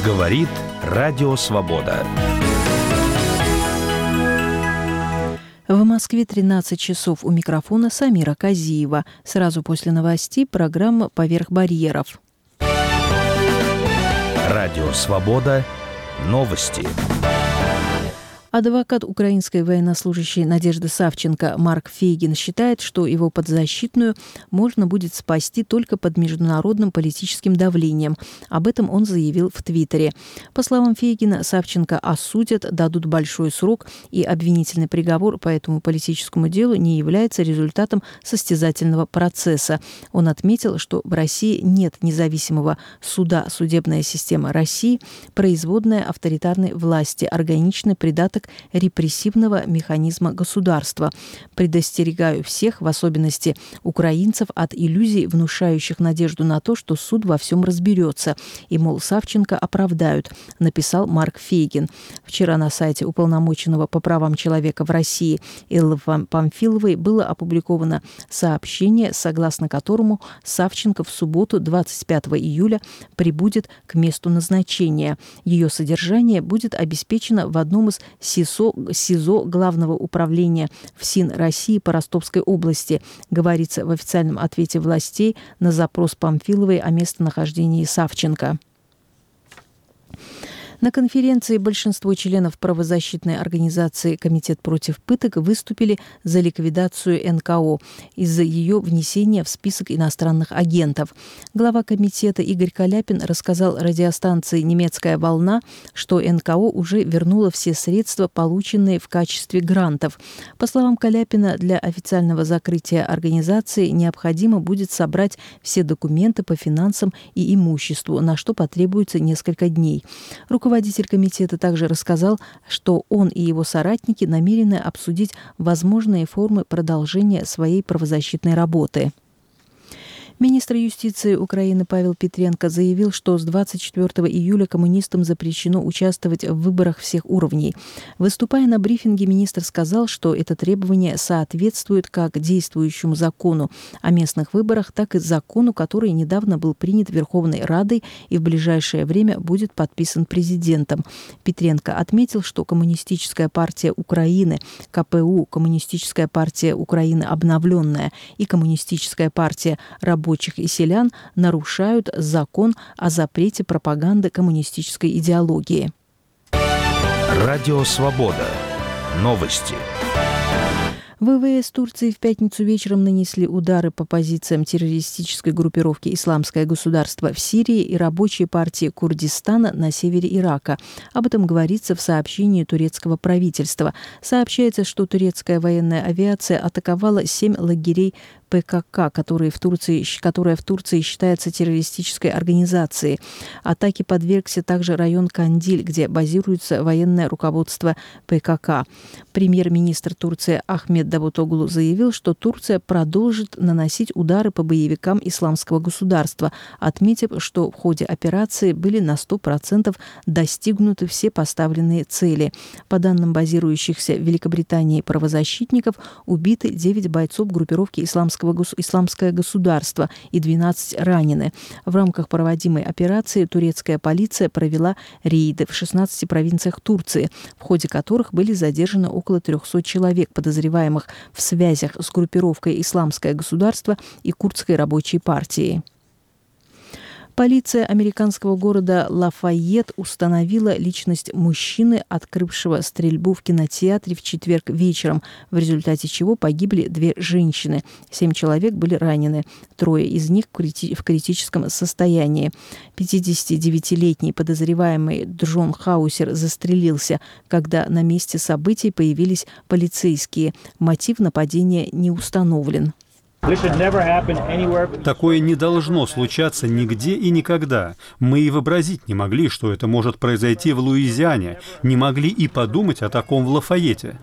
Говорит Радио Свобода. В Москве 13 часов. У микрофона Самира Казиева. Сразу после новостей программа «Поверх барьеров». Радио Свобода. Новости. Адвокат украинской военнослужащей Надежды Савченко Марк Фейгин считает, что его подзащитную можно будет спасти только под международным политическим давлением. Об этом он заявил в Твиттере. По словам Фейгина, Савченко осудят, дадут большой срок, и обвинительный приговор по этому политическому делу не является результатом состязательного процесса. Он отметил, что в России нет независимого суда. Судебная система России – производная авторитарной власти, органичный придаток репрессивного механизма государства. Предостерегаю всех, в особенности украинцев, от иллюзий, внушающих надежду на то, что суд во всем разберется. И, мол, Савченко оправдают, написал Марк Фейгин. Вчера на сайте уполномоченного по правам человека в России Эллы Памфиловой было опубликовано сообщение, согласно которому Савченко в субботу, 25 июля, прибудет к месту назначения. Ее содержание будет обеспечено в одном из СИЗО Главного управления ФСИН России по Ростовской области, говорится в официальном ответе властей на запрос Памфиловой о местонахождении Савченко. На конференции большинство членов правозащитной организации «Комитет против пыток» выступили за ликвидацию НКО из-за ее внесения в список иностранных агентов. Глава комитета Игорь Каляпин рассказал радиостанции «Немецкая волна», что НКО уже вернуло все средства, полученные в качестве грантов. По словам Каляпина, для официального закрытия организации необходимо будет собрать все документы по финансам и имуществу, на что потребуется несколько дней. Руководитель комитета также рассказал, что он и его соратники намерены обсудить возможные формы продолжения своей правозащитной работы. Министр юстиции Украины Павел Петренко заявил, что с 24 июля коммунистам запрещено участвовать в выборах всех уровней. Выступая на брифинге, министр сказал, что это требование соответствует как действующему закону о местных выборах, так и закону, который недавно был принят Верховной Радой и в ближайшее время будет подписан президентом. Петренко отметил, что Коммунистическая партия Украины, КПУ, Коммунистическая партия Украины обновленная и Коммунистическая партия рабочих и селян нарушают закон о запрете пропаганды коммунистической идеологии. Радио Свобода. Новости. ВВС Турции в пятницу вечером нанесли удары по позициям террористической группировки «Исламское государство» в Сирии и рабочей партии Курдистана на севере Ирака. Об этом говорится в сообщении турецкого правительства. Сообщается, что турецкая военная авиация атаковала 7 лагерей ПКК, которая в Турции считается террористической организацией. Атаке подвергся также район Кандиль, где базируется военное руководство ПКК. Премьер-министр Турции Ахмед Давутоглу заявил, что Турция продолжит наносить удары по боевикам Исламского государства, отметив, что в ходе операции были на 100% достигнуты все поставленные цели. По данным базирующихся в Великобритании правозащитников, убиты 9 бойцов группировки «Исламское государство» и 12 ранены. В рамках проводимой операции турецкая полиция провела рейды в 16 провинциях Турции, в ходе которых были задержаны около 300 человек, подозреваемых в связях с группировкой «Исламское государство» и Курдской рабочей партией. Полиция американского города Лафайет установила личность мужчины, открывшего стрельбу в кинотеатре в четверг вечером, в результате чего погибли 2 женщины. 7 человек были ранены, 3 из них в критическом состоянии. 59-летний подозреваемый Джон Хаусер застрелился, когда на месте событий появились полицейские. Мотив нападения не установлен. Такое не должно случаться нигде и никогда. Мы и вообразить не могли, что это может произойти в Луизиане. Не могли и подумать о таком в Лафайете.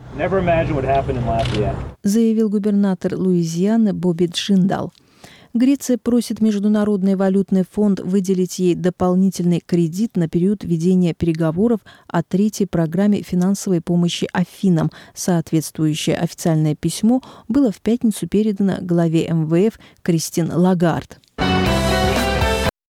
Заявил губернатор Луизианы Бобби Джиндал. Греция просит Международный валютный фонд выделить ей дополнительный кредит на период ведения переговоров о 3-й программе финансовой помощи Афинам. Соответствующее официальное письмо было в пятницу передано главе МВФ Кристин Лагард.